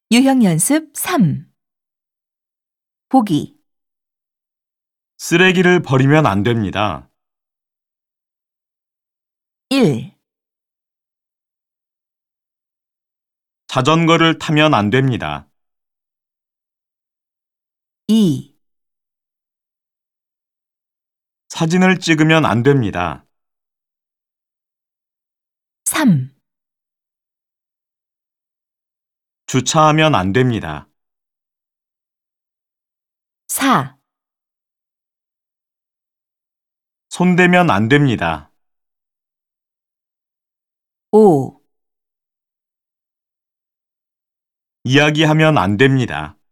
유형 연습 3. 보기. 쓰레기를 버리면 안 됩니다. 1, 자전거를 타면 안 됩니다. 2, 사진을 찍으면 안 됩니다. 3, 주차하면 안 됩니다. 4, 손대면 안 됩니다. 5, 이야기하면 안 됩니다.